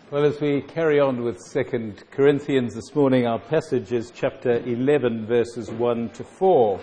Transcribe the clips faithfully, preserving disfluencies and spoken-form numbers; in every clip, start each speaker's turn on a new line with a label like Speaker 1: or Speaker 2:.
Speaker 1: Well, as we carry on with Second Corinthians this morning, our passage is chapter eleven, verses one to four.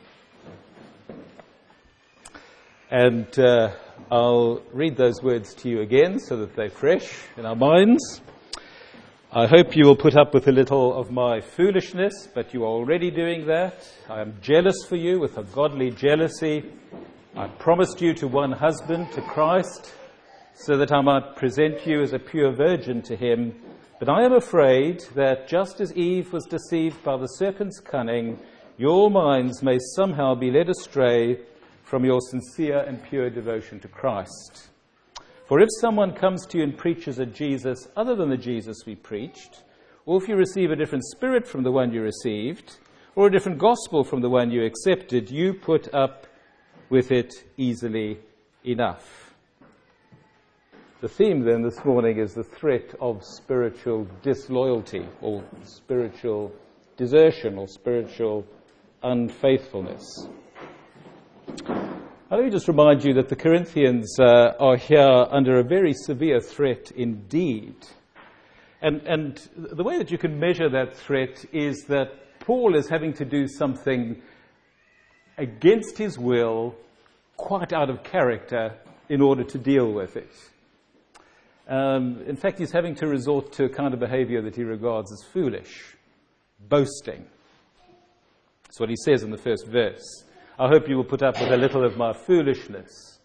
Speaker 1: And uh, I'll read those words to you again so that they're fresh in our minds. I hope you will put up with a little of my foolishness, but you are already doing that. I am jealous for you with a godly jealousy. I promised you to one husband, to Christ, so that I might present you as a pure virgin to him. But I am afraid that just as Eve was deceived by the serpent's cunning, your minds may somehow be led astray from your sincere and pure devotion to Christ. For if someone comes to you and preaches a Jesus other than the Jesus we preached, or if you receive a different spirit from the one you received, or a different gospel from the one you accepted, you put up with it easily enough. The theme then this morning is the threat of spiritual disloyalty or spiritual desertion or spiritual unfaithfulness. Let me just remind you that the Corinthians uh, are here under a very severe threat indeed. And, and the way that you can measure that threat is that Paul is having to do something against his will, quite out of character, in order to deal with it. Um, in fact, he's having to resort to a kind of behavior that he regards as foolish, boasting. That's what he says in the first verse. I hope you will put up with a little of my foolishness.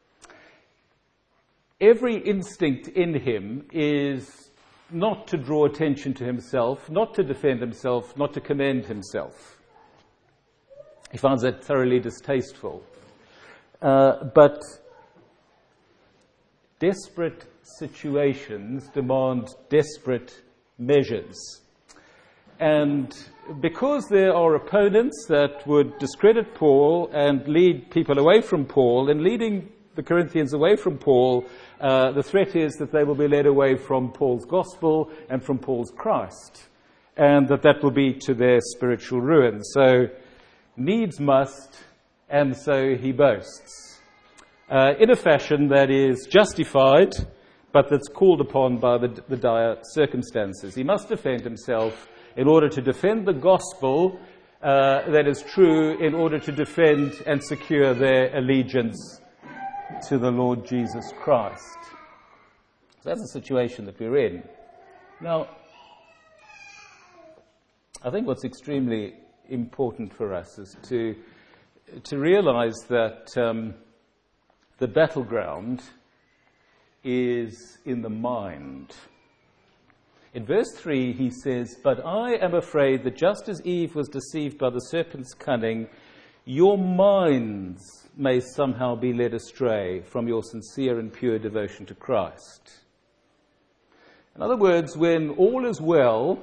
Speaker 1: Every instinct in him is not to draw attention to himself, not to defend himself, not to commend himself. He finds that thoroughly distasteful. Uh, but desperate situations demand desperate measures. And because there are opponents that would discredit Paul and lead people away from Paul, and leading the Corinthians away from Paul, uh, the threat is that they will be led away from Paul's gospel and from Paul's Christ, and that that will be to their spiritual ruin. So needs must, and so he boasts, uh, in a fashion that is justified, but that's called upon by the, the dire circumstances. He must defend himself in order to defend the gospel uh, that is true, in order to defend and secure their allegiance to the Lord Jesus Christ. So that's the situation that we're in. Now, I think what's extremely important for us is to, to realize that um, the battleground is in the mind. In verse three, he says, "But I am afraid that just as Eve was deceived by the serpent's cunning, your minds may somehow be led astray from your sincere and pure devotion to Christ." In other words, when all is well,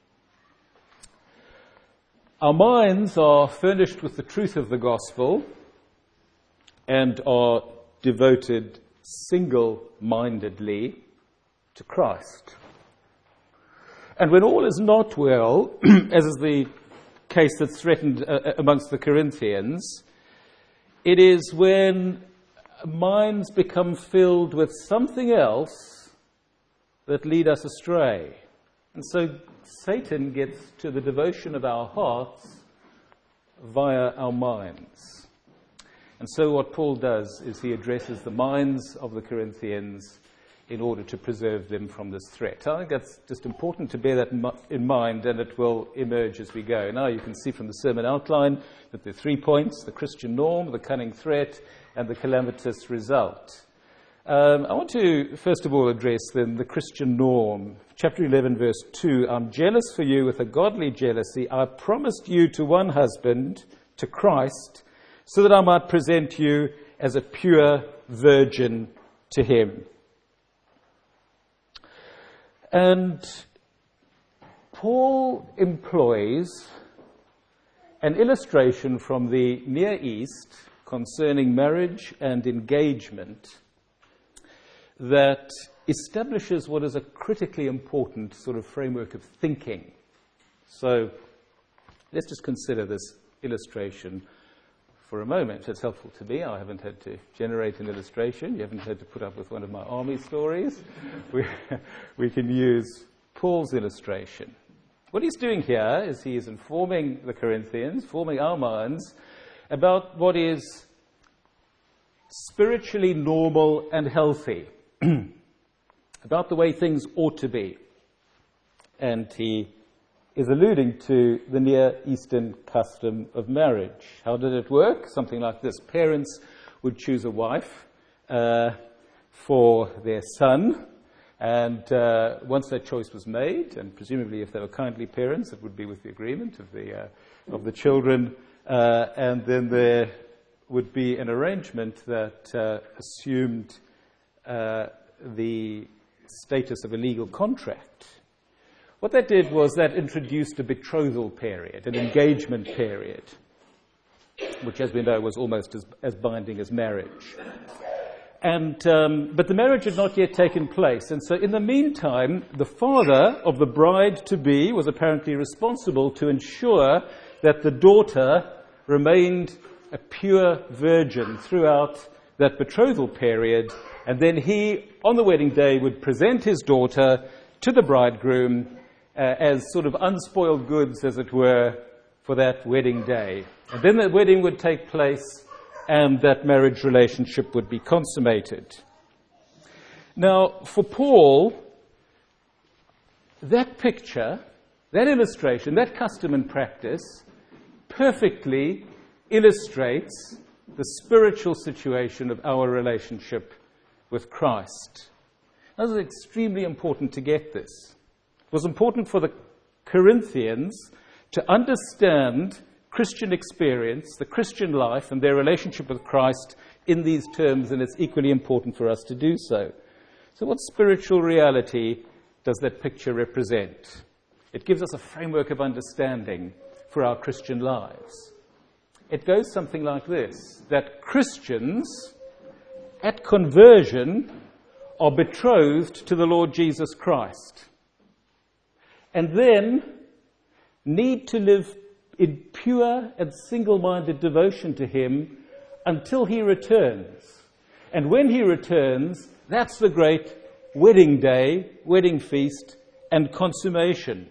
Speaker 1: our minds are furnished with the truth of the gospel and are devoted single-mindedly to Christ. And when all is not well, as is the case that's threatened uh, amongst the Corinthians, it is when minds become filled with something else that lead us astray. And so Satan gets to the devotion of our hearts via our minds. And so what Paul does is he addresses the minds of the Corinthians in order to preserve them from this threat. I think that's just important to bear that in mind, and it will emerge as we go. Now you can see from the sermon outline that there are three points: the Christian norm, the cunning threat, and the calamitous result. Um, I want to first of all address then the Christian norm. Chapter eleven, verse two, "I'm jealous for you with a godly jealousy. I promised you to one husband, to Christ, so that I might present you as a pure virgin to him." And Paul employs an illustration from the Near East concerning marriage and engagement that establishes what is a critically important sort of framework of thinking. So let's just consider this illustration for a moment. It's helpful to me. I haven't had to generate an illustration. You haven't had to put up with one of my army stories. we, we can use Paul's illustration. What he's doing here is he is informing the Corinthians, forming our minds, about what is spiritually normal and healthy, about the way things ought to be. And he is alluding to the Near Eastern custom of marriage. How did it work? Something like this. Parents would choose a wife uh, for their son, and uh, once that choice was made, and presumably if they were kindly parents, it would be with the agreement of the, uh, of the children, uh, and then there would be an arrangement that uh, assumed uh, the status of a legal contract. What that did was that introduced a betrothal period, an engagement period, which, as we know, was almost as, as binding as marriage. And um, but the marriage had not yet taken place, and so in the meantime, the father of the bride-to-be was apparently responsible to ensure that the daughter remained a pure virgin throughout that betrothal period, and then he, on the wedding day, would present his daughter to the bridegroom Uh, as sort of unspoiled goods, as it were, for that wedding day. And then the wedding would take place and that marriage relationship would be consummated. Now, for Paul, that picture, that illustration, that custom and practice perfectly illustrates the spiritual situation of our relationship with Christ. Now, it's extremely important to get this. It was important for the Corinthians to understand Christian experience, the Christian life, and their relationship with Christ in these terms, and it's equally important for us to do so. So what spiritual reality does that picture represent? It gives us a framework of understanding for our Christian lives. It goes something like this, that Christians at conversion are betrothed to the Lord Jesus Christ, and then need to live in pure and single-minded devotion to him until he returns. And when he returns, that's the great wedding day, wedding feast, and consummation.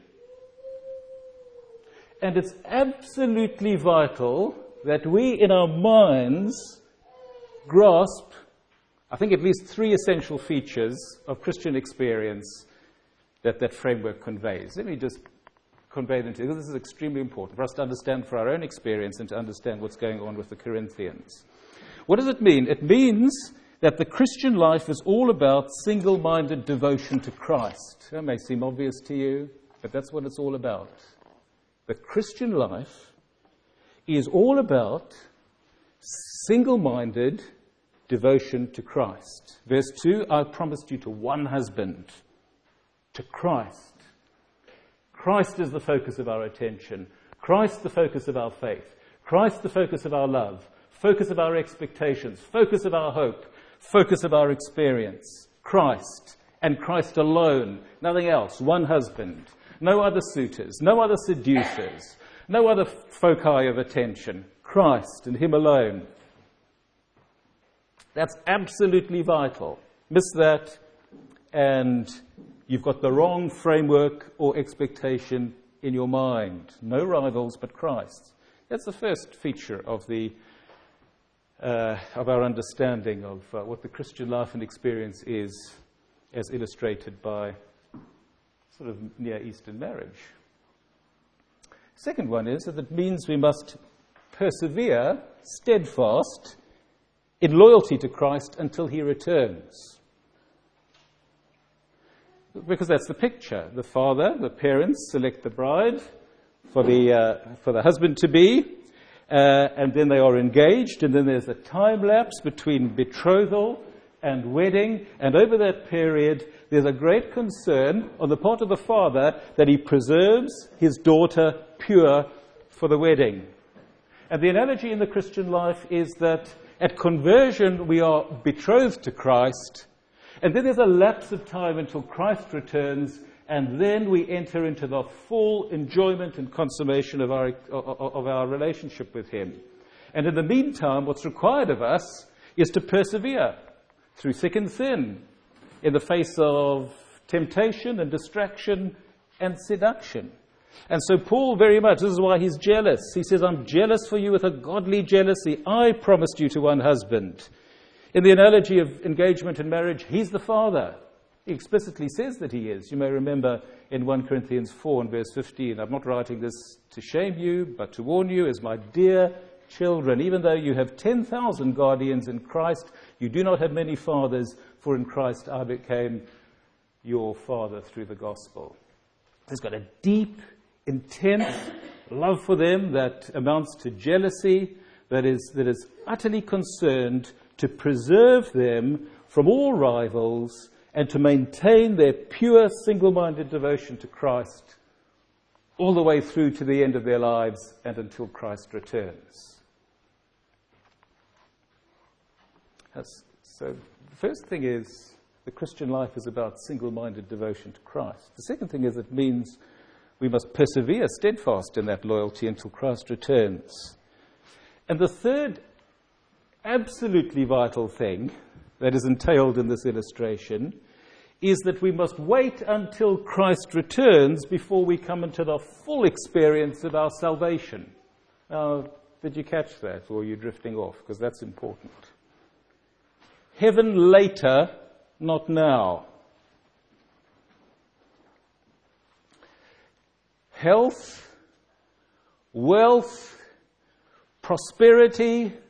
Speaker 1: And it's absolutely vital that we, in our minds, grasp, I think, at least three essential features of Christian experience that that framework conveys. Let me just convey them to you, because this is extremely important for us to understand for our own experience and to understand what's going on with the Corinthians. What does it mean? It means that the Christian life is all about single-minded devotion to Christ. That may seem obvious to you, but that's what it's all about. The Christian life is all about single-minded devotion to Christ. Verse two, I promised you to one husband, to Christ. Christ is the focus of our attention. Christ the focus of our faith. Christ the focus of our love. Focus of our expectations. Focus of our hope. Focus of our experience. Christ, and Christ alone. Nothing else. One husband. No other suitors. No other seducers. No other foci of attention. Christ and him alone. That's absolutely vital. Miss that and you've got the wrong framework or expectation in your mind. No rivals but Christ. That's the first feature of the uh, of our understanding of uh, what the Christian life and experience is, as illustrated by sort of Near Eastern marriage. Second one is that it means we must persevere, steadfast, in loyalty to Christ until he returns. Because that's the picture. The father, the parents select the bride for the uh, for the husband-to-be, uh, and then they are engaged, and then there's a time lapse between betrothal and wedding, and over that period there's a great concern on the part of the father that he preserves his daughter pure for the wedding. And the analogy in the Christian life is that at conversion we are betrothed to Christ, and then there's a lapse of time until Christ returns, and then we enter into the full enjoyment and consummation of our of our relationship with him. And in the meantime, what's required of us is to persevere through thick and thin in the face of temptation and distraction and seduction. And so Paul very much, this is why he's jealous. He says, I'm jealous for you with a godly jealousy. I promised you to one husband. In the analogy of engagement and marriage, he's the father. He explicitly says that he is. You may remember in First Corinthians four and verse fifteen, I'm not writing this to shame you, but to warn you as my dear children. Even though you have ten thousand guardians in Christ, you do not have many fathers, for in Christ I became your father through the gospel. He's got a deep, intense love for them that amounts to jealousy, that is, that is utterly concerned to preserve them from all rivals and to maintain their pure, single-minded devotion to Christ all the way through to the end of their lives and until Christ returns. That's, so the first thing is the Christian life is about single-minded devotion to Christ. The second thing is it means we must persevere steadfast in that loyalty until Christ returns. And the third absolutely vital thing that is entailed in this illustration is that we must wait until Christ returns before we come into the full experience of our salvation. Now, did you catch that, or are you drifting off? Because that's important. Heaven later, not now. Health, wealth, prosperity,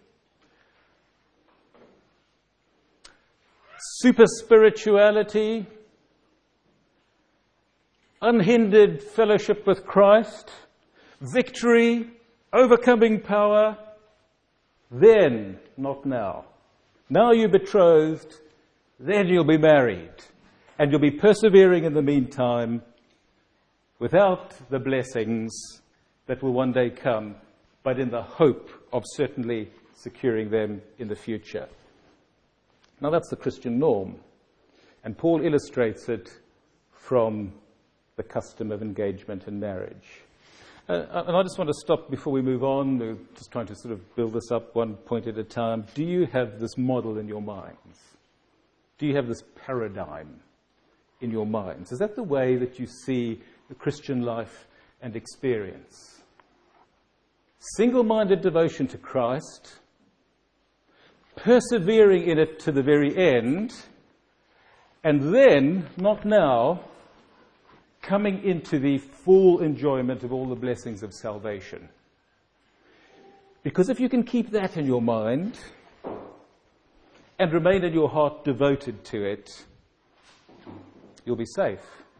Speaker 1: super spirituality, unhindered fellowship with Christ, victory, overcoming power, then, not now. Now you're betrothed, then you'll be married, and you'll be persevering in the meantime without the blessings that will one day come, but in the hope of certainly securing them in the future. Now that's the Christian norm, and Paul illustrates it from the custom of engagement and marriage. Uh, and I just want to stop before we move on, we're just trying to sort of build this up one point at a time. Do you have this model in your minds? Do you have this paradigm in your minds? Is that the way that you see the Christian life and experience? Single-minded devotion to Christ, persevering in it to the very end, and then, not now, coming into the full enjoyment of all the blessings of salvation. Because if you can keep that in your mind and remain in your heart devoted to it, you'll be safe.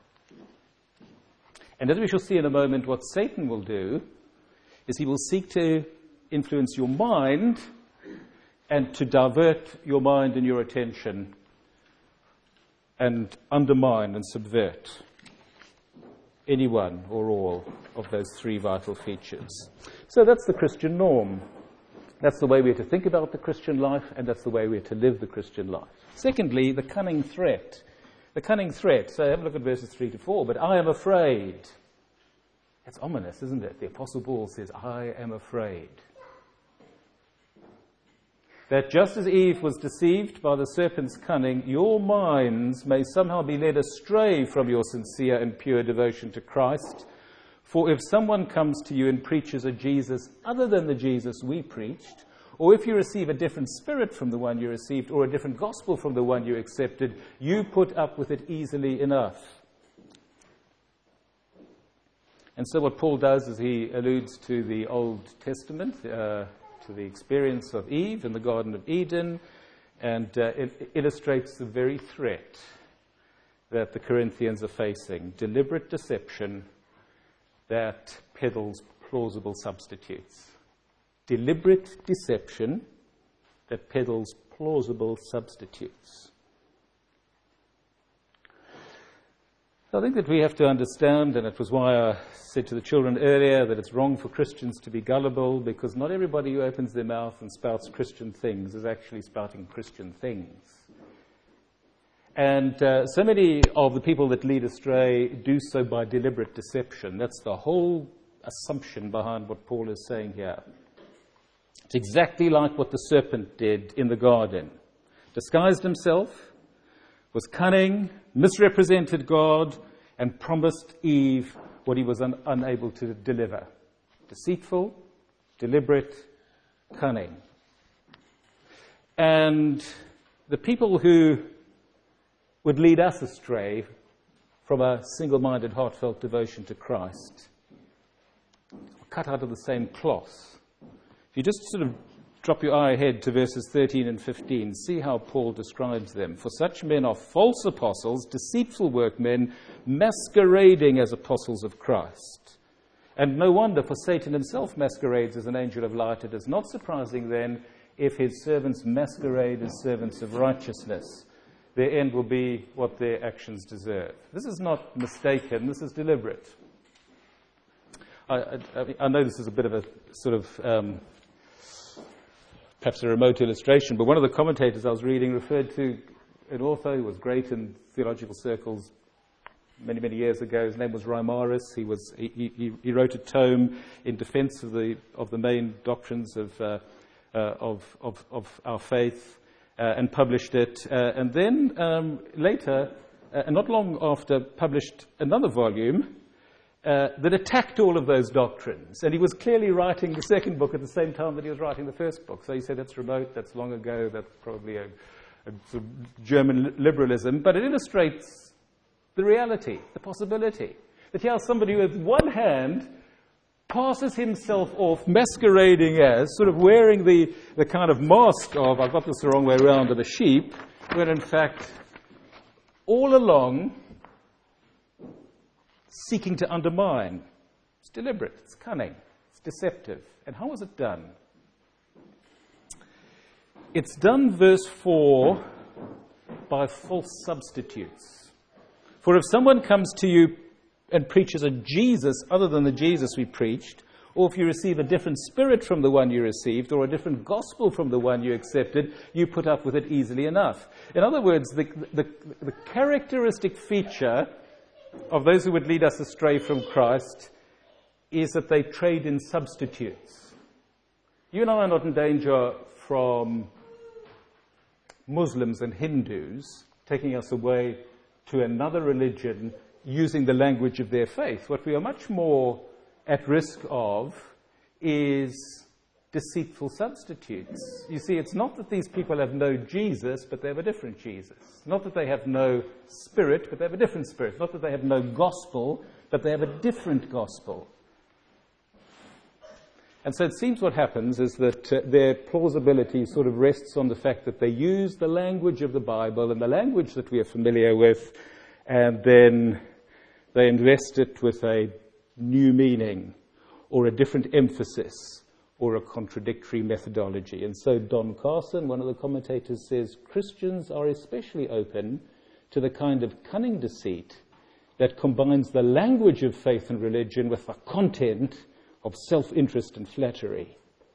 Speaker 1: And as we shall see in a moment, what Satan will do is he will seek to influence your mind and to divert your mind and your attention and undermine and subvert any one or all of those three vital features. So that's the Christian norm. That's the way we're to think about the Christian life, and that's the way we're to live the Christian life. Secondly, the cunning threat. The cunning threat. So have a look at verses three to four. But I am afraid. That's ominous, isn't it? The Apostle Paul says, I am afraid. That just as Eve was deceived by the serpent's cunning, your minds may somehow be led astray from your sincere and pure devotion to Christ. For if someone comes to you and preaches a Jesus other than the Jesus we preached, or if you receive a different spirit from the one you received, or a different gospel from the one you accepted, you put up with it easily enough. And so what Paul does is he alludes to the Old Testament, uh, to the experience of Eve in the Garden of Eden, and uh, it illustrates the very threat that the Corinthians are facing. Deliberate deception that peddles plausible substitutes. Deliberate deception that peddles plausible substitutes. I think that we have to understand, and it was why I said to the children earlier that it's wrong for Christians to be gullible, because not everybody who opens their mouth and spouts Christian things is actually spouting Christian things. And uh, so many of the people that lead astray do so by deliberate deception. That's the whole assumption behind what Paul is saying here. It's exactly like what the serpent did in the garden. Disguised himself, was cunning, misrepresented God, and promised Eve what he was un- unable to deliver. Deceitful, deliberate, cunning. And the people who would lead us astray from a single-minded, heartfelt devotion to Christ are cut out of the same cloth. If you just sort of drop your eye ahead to verses thirteen and fifteen, see how Paul describes them. For such men are false apostles, deceitful workmen, masquerading as apostles of Christ. And no wonder, for Satan himself masquerades as an angel of light. It is not surprising then if his servants masquerade as servants of righteousness. Their end will be what their actions deserve. This is not mistaken, this is deliberate. I, I, I know this is a bit of a sort of um, perhaps a remote illustration, but one of the commentators I was reading referred to an author who was great in theological circles many, many years ago. His name was Reimarus. He was he, he, he wrote a tome in defense of the of the main doctrines of uh, uh, of, of of our faith, uh, and published it. Uh, and then um, later, uh, and not long after, published another volume Uh, that attacked all of those doctrines. And he was clearly writing the second book at the same time that he was writing the first book. So he said, that's remote, that's long ago, that's probably a, a sort of German li- liberalism. But it illustrates the reality, the possibility, that here somebody with one hand passes himself off masquerading as, sort of wearing the, the kind of mask of, I've got this the wrong way around, of a sheep, when in fact, all along, seeking to undermine. It's deliberate, it's cunning, it's deceptive. And how was it done? It's done, verse four, by false substitutes. For if someone comes to you and preaches a Jesus other than the Jesus we preached, or if you receive a different spirit from the one you received, or a different gospel from the one you accepted, you put up with it easily enough. In other words, the, the, the characteristic feature of those who would lead us astray from Christ is that they trade in substitutes. You and I are not in danger from Muslims and Hindus taking us away to another religion using the language of their faith. What we are much more at risk of is deceitful substitutes. You see, it's not that these people have no Jesus, but they have a different Jesus. Not that they have no spirit, but they have a different spirit. Not that they have no gospel, but they have a different gospel. And so it seems what happens is that uh, their plausibility sort of rests on the fact that they use the language of the Bible and the language that we are familiar with, and then they invest it with a new meaning or a different emphasis or a contradictory methodology. And so Don Carson, one of the commentators, says Christians are especially open to the kind of cunning deceit that combines the language of faith and religion with the content of self-interest and flattery.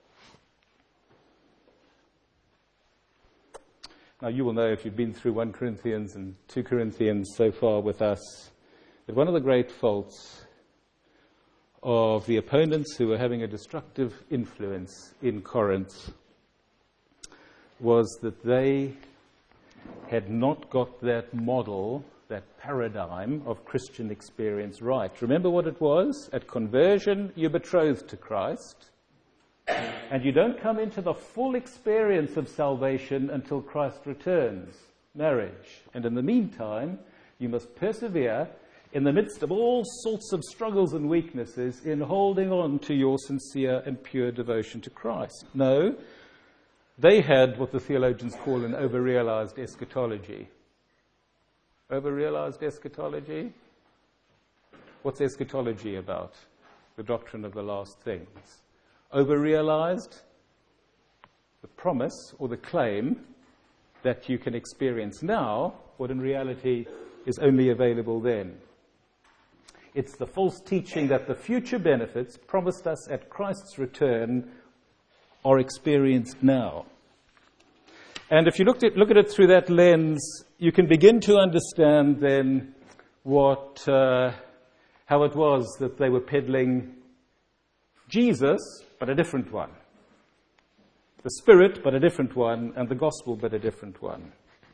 Speaker 1: Now, you will know, if you've been through First Corinthians and Second Corinthians so far with us, that one of the great faults of the opponents who were having a destructive influence in Corinth was that they had not got that model, that paradigm of Christian experience right. Remember what it was? At conversion, you're betrothed to Christ, and you don't come into the full experience of salvation until Christ returns, marriage. And in the meantime, you must persevere in the midst of all sorts of struggles and weaknesses in holding on to your sincere and pure devotion to Christ. No, they had what the theologians call an over-realized eschatology. Over-realized eschatology? What's eschatology about? The doctrine of the last things. Over-realized? The promise or the claim that you can experience now what in reality is only available then. It's the false teaching that the future benefits promised us at Christ's return are experienced now. And if you look at, look at it through that lens, you can begin to understand then what, uh, how it was that they were peddling Jesus, but a different one. The Spirit, but a different one, and the gospel, but a different one.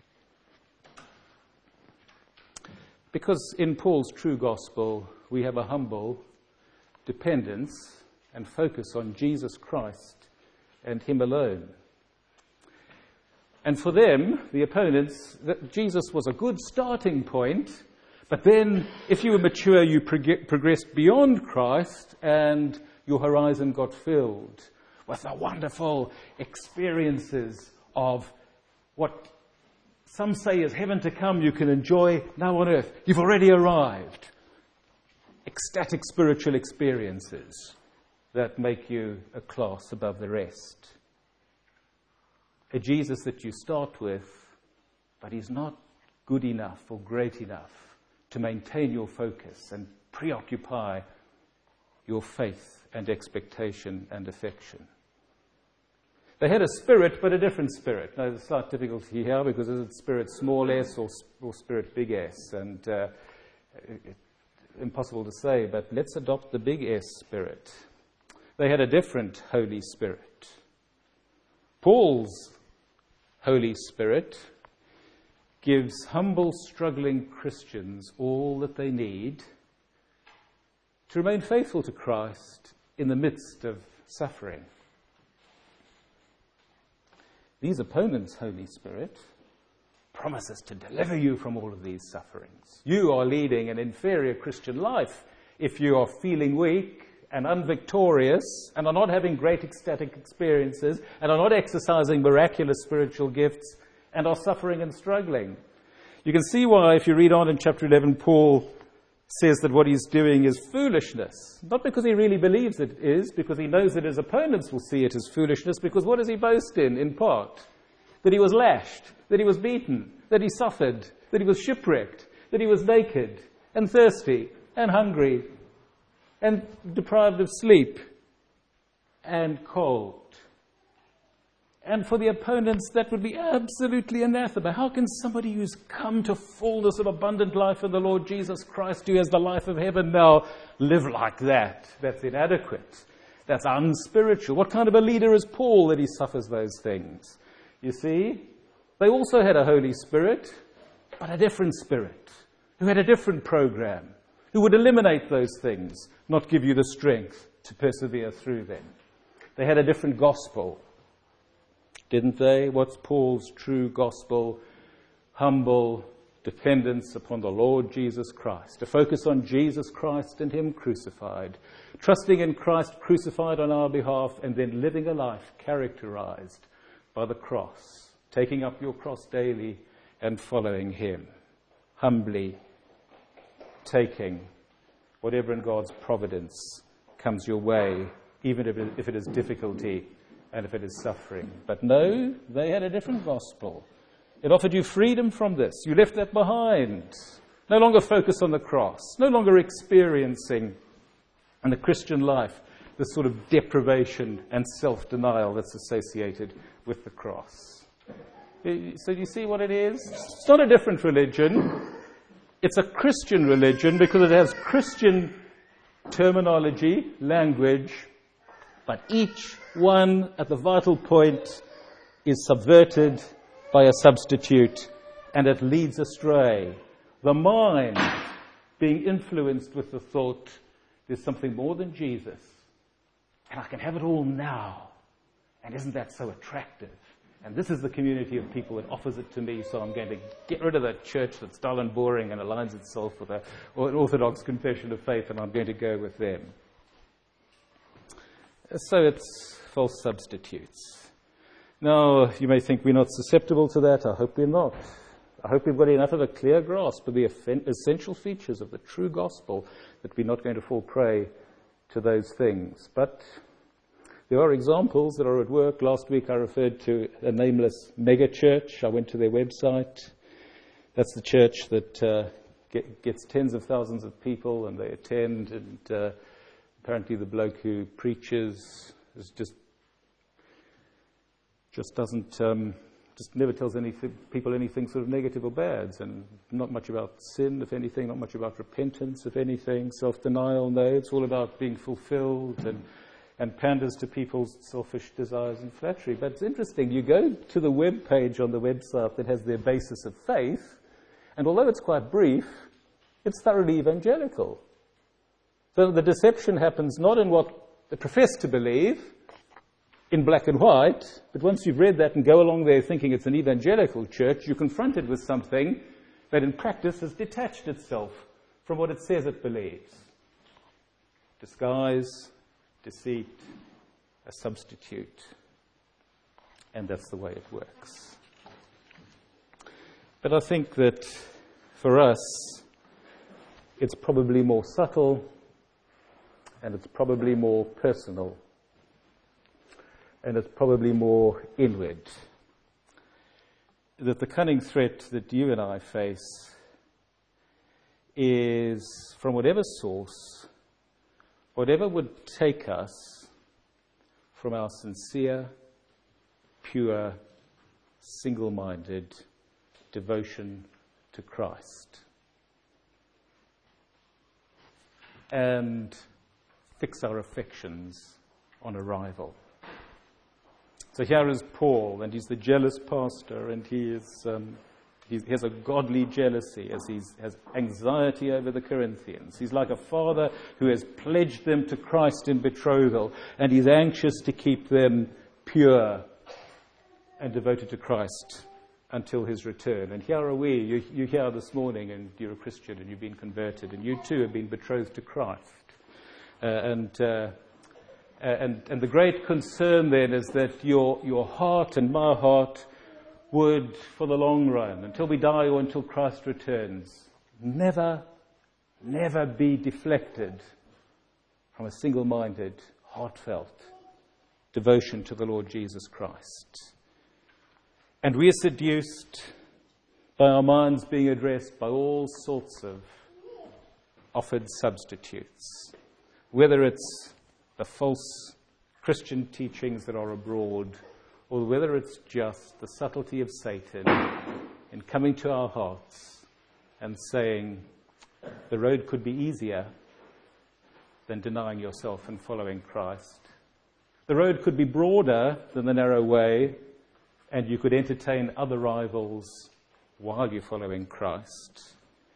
Speaker 1: Because in Paul's true gospel, we have a humble dependence and focus on Jesus Christ and Him alone. And for them, the opponents, that Jesus was a good starting point, but then if you were mature, you prog- progressed beyond Christ and your horizon got filled with the wonderful experiences of what some say is heaven to come you can enjoy now on earth. You've already arrived. Ecstatic spiritual experiences that make you a class above the rest. A Jesus that you start with, but He's not good enough or great enough to maintain your focus and preoccupy your faith and expectation and affection. They had a spirit, but a different spirit. Now, there's a slight difficulty here because is it spirit small s or, or spirit big S? And uh, it, impossible to say, but let's adopt the big S spirit. They had a different Holy Spirit. Paul's Holy Spirit gives humble, struggling Christians all that they need to remain faithful to Christ in the midst of suffering. These opponents' Holy Spirit promises to deliver you from all of these sufferings. You are leading an inferior Christian life if you are feeling weak and unvictorious, and are not having great ecstatic experiences, and are not exercising miraculous spiritual gifts, and are suffering and struggling. You can see why, if you read on in chapter eleven, Paul says that what he's doing is foolishness. Not because he really believes it is, because he knows that his opponents will see it as foolishness, because what does he boast in, in part? That he was lashed, that he was beaten, that he suffered, that he was shipwrecked, that he was naked, and thirsty, and hungry, and deprived of sleep, and cold. And for the opponents, that would be absolutely anathema. How can somebody who's come to fullness of abundant life in the Lord Jesus Christ, who has the life of heaven now, live like that? That's inadequate. That's unspiritual. What kind of a leader is Paul that he suffers those things? You see, they also had a Holy Spirit, but a different spirit, who had a different program, who would eliminate those things, not give you the strength to persevere through them. They had a different gospel, didn't they? What's Paul's true gospel? Humble dependence upon the Lord Jesus Christ, a focus on Jesus Christ and Him crucified, trusting in Christ crucified on our behalf, and then living a life characterized by the cross, taking up your cross daily and following Him, humbly taking whatever in God's providence comes your way, even if it, if it is difficulty and if it is suffering. But no, they had a different gospel. It offered you freedom from this. You left that behind. No longer focus on the cross. No longer experiencing in the Christian life the sort of deprivation and self-denial that's associated with the cross. So you see what it is? It's not a different religion. It's a Christian religion because it has Christian terminology, language, but each one at the vital point is subverted by a substitute, and it leads astray. The mind being influenced with the thought, there's something more than Jesus, and I can have it all now, and isn't that so attractive? And this is the community of people that offers it to me, so I'm going to get rid of that church that's dull and boring and aligns itself with a, or an orthodox confession of faith, and I'm going to go with them. So it's false substitutes. Now, you may think we're not susceptible to that. I hope we're not. I hope we've got enough of a clear grasp of the essential features of the true gospel that we're not going to fall prey to those things. But there are examples that are at work. Last week I referred to a nameless mega church. I went to their website. That's the church that uh, get, gets tens of thousands of people, and they attend, and uh, apparently the bloke who preaches is just just doesn't um, just never tells anything, people anything sort of negative or bad, and not much about sin, if anything, not much about repentance, if anything, self-denial. No, it's all about being fulfilled and and panders to people's selfish desires and flattery. But it's interesting, you go to the web page on the website that has their basis of faith, and although it's quite brief, it's thoroughly evangelical. So the deception happens not in what they profess to believe, in black and white, but once you've read that and go along there thinking it's an evangelical church, you're confronted with something that in practice has detached itself from what it says it believes. Disguise, deceit, a substitute. And that's the way it works. But I think that for us, it's probably more subtle and it's probably more personal. And it's probably more inward. That the cunning threat that you and I face is from whatever source, whatever would take us from our sincere, pure, single-minded devotion to Christ. And fix our affections on a rival. So here is Paul, and he's the jealous pastor, and he is um, he's, he has a godly jealousy as he has anxiety over the Corinthians. He's like a father who has pledged them to Christ in betrothal, and he's anxious to keep them pure and devoted to Christ until his return. And here are we, you, you're here this morning, and you're a Christian, and you've been converted, and you too have been betrothed to Christ. Uh, and... Uh, Uh, and, and the great concern then is that your, your heart and my heart would, for the long run, until we die or until Christ returns, never, never be deflected from a single-minded, heartfelt devotion to the Lord Jesus Christ. And we are seduced by our minds being addressed by all sorts of offered substitutes, whether it's the false Christian teachings that are abroad, or whether it's just the subtlety of Satan in coming to our hearts and saying the road could be easier than denying yourself and following Christ. The road could be broader than the narrow way, and you could entertain other rivals while you're following Christ.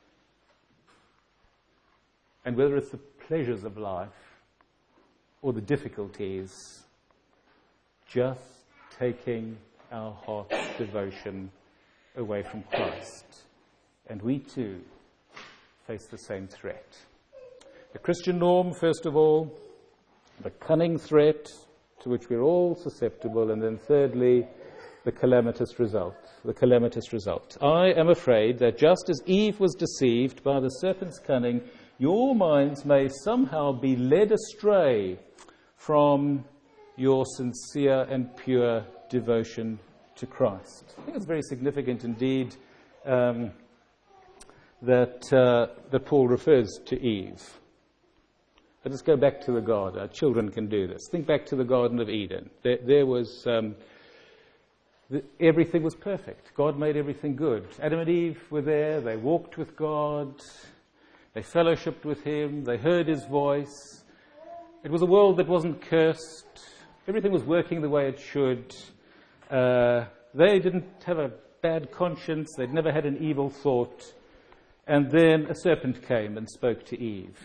Speaker 1: And whether it's the pleasures of life or the difficulties, just taking our heart's devotion away from Christ. And we too face the same threat. The Christian norm, first of all, the cunning threat to which we're all susceptible, and then thirdly, the calamitous result. The calamitous result. I am afraid that just as Eve was deceived by the serpent's cunning, your minds may somehow be led astray from your sincere and pure devotion to Christ. I think it's very significant indeed um, that, uh, that Paul refers to Eve. Let us go back to the garden. Our children can do this. Think back to the Garden of Eden. There, there was... Um, the, everything was perfect. God made everything good. Adam and Eve were there. They walked with God. They fellowshiped with him. They heard his voice. It was a world that wasn't cursed. Everything was working the way it should. Uh, they didn't have a bad conscience. They'd never had an evil thought. And then a serpent came and spoke to Eve.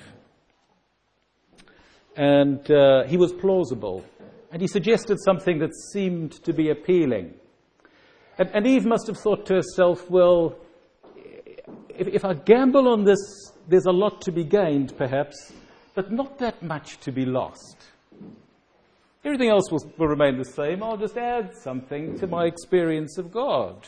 Speaker 1: And uh, he was plausible. And he suggested something that seemed to be appealing. And, and Eve must have thought to herself, well, if, if I gamble on this, there's a lot to be gained, perhaps, but not that much to be lost. Everything else will, will remain the same. I'll just add something to my experience of God.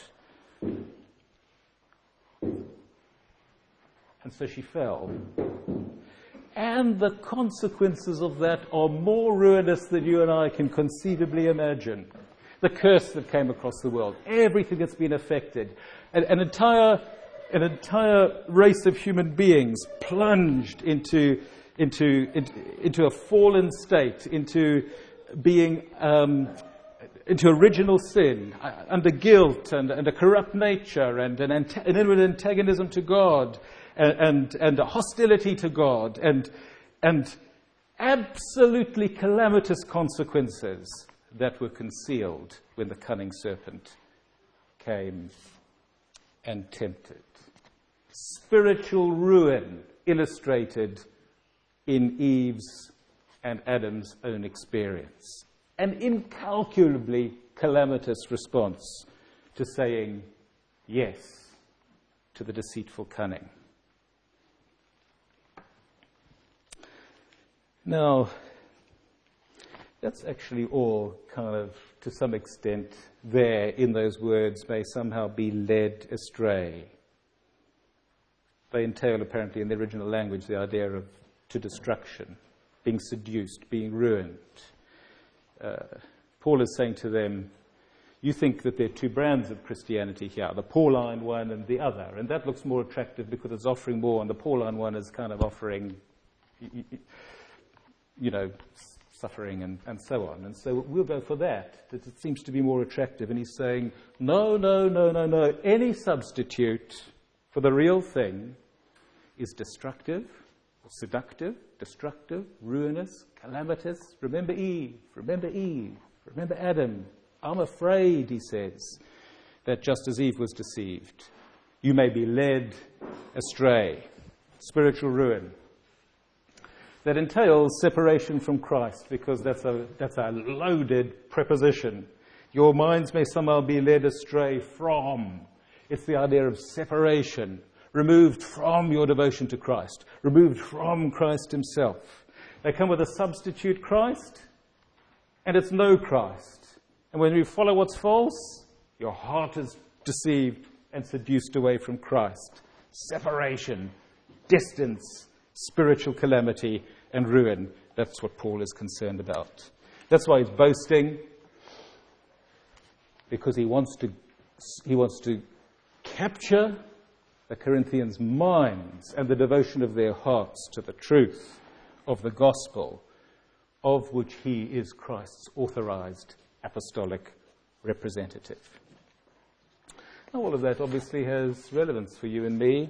Speaker 1: And so she fell. And the consequences of that are more ruinous than you and I can conceivably imagine. The curse that came across the world, everything that's been affected, an, an entire, an entire race of human beings plunged into, into, into, into a fallen state, into being, um, into original sin, uh, under guilt and, and a corrupt nature and an, anta- an inward antagonism to God. And, and and a hostility to God, and and absolutely calamitous consequences that were concealed when the cunning serpent came and tempted. Spiritual ruin illustrated in Eve's and Adam's own experience. An incalculably calamitous response to saying yes to the deceitful cunning. Now, that's actually all kind of, to some extent, there in those words, may somehow be led astray. They entail, apparently, in the original language, the idea of to destruction, being seduced, being ruined. Uh, Paul is saying to them, you think that there are two brands of Christianity here, the Pauline one and the other, and that looks more attractive because it's offering more, and the Pauline one is kind of offering, you know, suffering and, and so on. And so we'll go for that, that it seems to be more attractive. And he's saying, no, no, no, no, no. Any substitute for the real thing is destructive, seductive, destructive, ruinous, calamitous. Remember Eve, remember Eve, remember Adam. I'm afraid, he says, that just as Eve was deceived, you may be led astray. Spiritual ruin. That entails separation from Christ, because that's a, that's a loaded preposition. Your minds may somehow be led astray from. It's the idea of separation, removed from your devotion to Christ, removed from Christ himself. They come with a substitute Christ, and it's no Christ. And when you follow what's false, your heart is deceived and seduced away from Christ. Separation, distance, spiritual calamity and ruin. That's what Paul is concerned about. That's why he's boasting, because he wants to he wants to capture the Corinthians' minds and the devotion of their hearts to the truth of the gospel, of which he is Christ's authorized apostolic representative. Now, all of that obviously has relevance for you and me.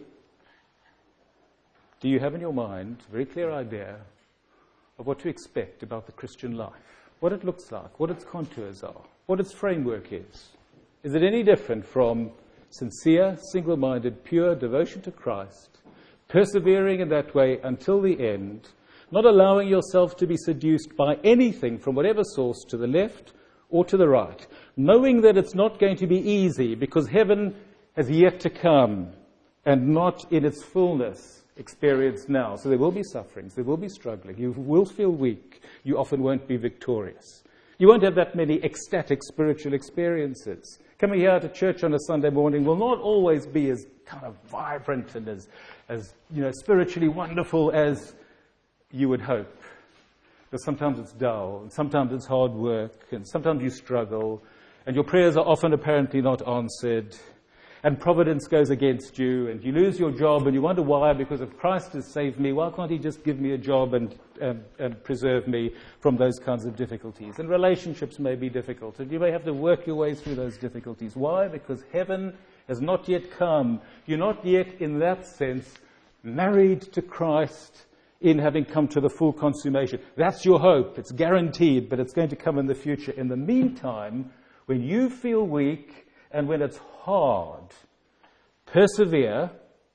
Speaker 1: Do you have in your mind a very clear idea of what to expect about the Christian life? What it looks like, what its contours are, what its framework is? Is it any different from sincere, single-minded, pure devotion to Christ, persevering in that way until the end, not allowing yourself to be seduced by anything from whatever source to the left or to the right, knowing that it's not going to be easy because heaven has yet to come and not in its fullness experienced now. So there will be sufferings, there will be struggling, you will feel weak, you often won't be victorious. You won't have that many ecstatic spiritual experiences. Coming here to church on a Sunday morning will not always be as kind of vibrant and as, as you know, spiritually wonderful as you would hope. Because sometimes it's dull, and sometimes it's hard work, and sometimes you struggle, and your prayers are often apparently not answered, and providence goes against you, and you lose your job, and you wonder why, because if Christ has saved me, why can't he just give me a job and, and, and preserve me from those kinds of difficulties? And relationships may be difficult, and you may have to work your way through those difficulties. Why? Because heaven has not yet come. You're not yet, in that sense, married to Christ in having come to the full consummation. That's your hope. It's guaranteed, but it's going to come in the future. In the meantime, when you feel weak and when it's hard, persevere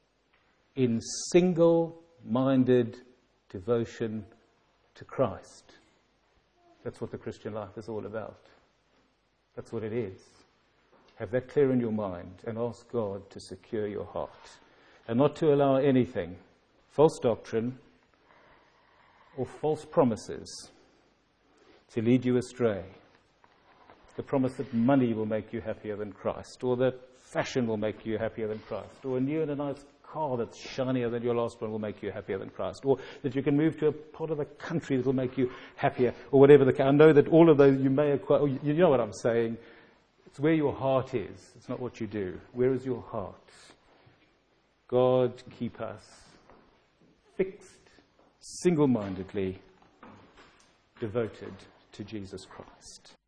Speaker 1: in single-minded devotion to Christ. That's what the Christian life is all about. That's what it is. Have that clear in your mind and ask God to secure your heart and not to allow anything, false doctrine, or false promises to lead you astray. The promise that money will make you happier than Christ, or that fashion will make you happier than Christ, or a new and a nice car that's shinier than your last one will make you happier than Christ, or that you can move to a part of the country that will make you happier, or whatever the case. I know that all of those you may acquire, you know what I'm saying. It's where your heart is. It's not what you do. Where is your heart? God keep us fixed, single-mindedly devoted to Jesus Christ.